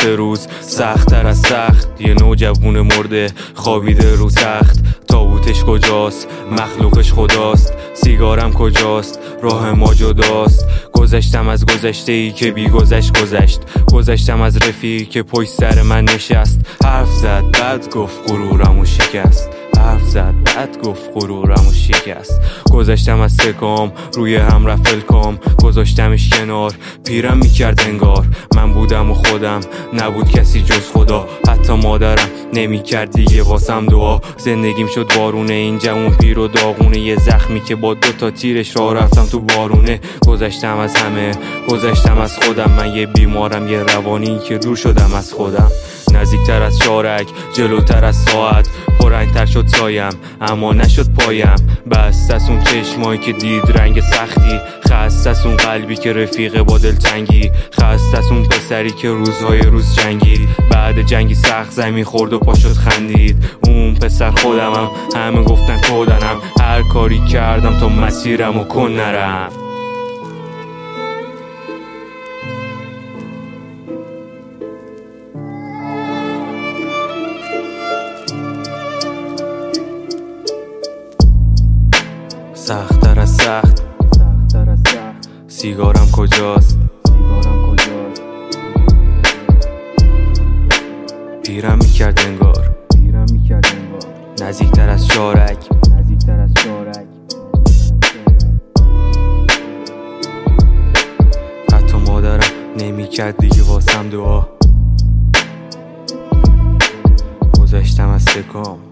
سه روز سخت‌تر از سخت. یه نوجوون مرده خوابیده رو تخت. تابوتش کجاست؟ مخلوقش خداست. سیگارم کجاست؟ راه ما جداست. گذشتم از گذشته‌ای که بی گذشت گذشت. گذشتم از رفیقی که پشت سر من نشست. حرف زد بعد گفت غرورمو شکست. حرف زد بعد گفت غرورمو شکست. گذشتم از سکام روی هم رفت کام. گذاشتمش کنار پیرم میکرد انگار. من بودم و خودم نبود کسی جز خدا. حتی مادرم نمیکرد دیگه واسم دعا. زندگیم شد بارونه این جوون پیر و داغونه. یه زخمی که با 2 تیرش راه رفتم تو بارونه. گذشتم از همه گذشتم از خودم. من یه بیمارم یه روانی که دور شدم از خودم. نزدیکتر از شارک جلوتر از ساعت. پررنگتر شد سایم اما نشد پایم. بستس اون چشمایی که دید رنگ سختی. خستس اون قلبی که رفیقه با دلتنگی. خستس اون پسری که روزهای روز جنگید. بعد جنگی سخت زمین خورد و پا شد خندید. اون پسر خودمم. همه گفتن کودنم. هر کاری کردم تا مسیرمو کن نرم. سخت‌تر از سخت. سیگارم کجاست؟ پیرم میکرد انگار. نزدیکتر از شارک. حتی مادرم نمیکرد دیگه واسم دعا. گذشتم از سکام